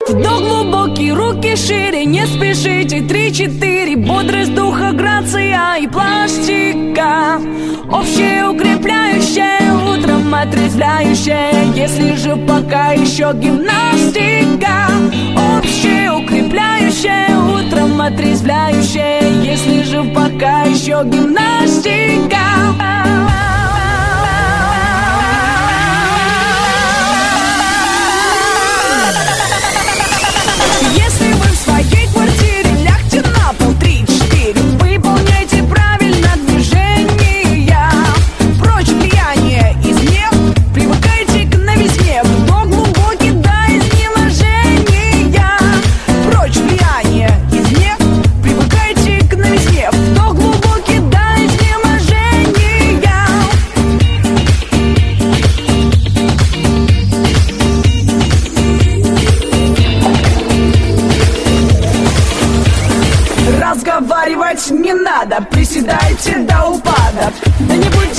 Вдох глубокий, руки шире, не спешите. 3-4, бодрость духа, грация и пластика. Общее укрепляющее, утром отрезвляющее. Если же пока еще гимнастика. Общее укрепляющее, утром отрезвляющее. Если же пока еще гимнастика. Если вы в своей квартире, лягте на пол. 3-4, выполняйте правильно движения. Прочь влияние извне, привыкайте к новизне. Вдох глубокий до изнеможения. Прочь влияние извне, привыкайте к новизне. Вдох глубокий до изнеможения. Разговаривать не надо, приседайте до упада. Да не будьте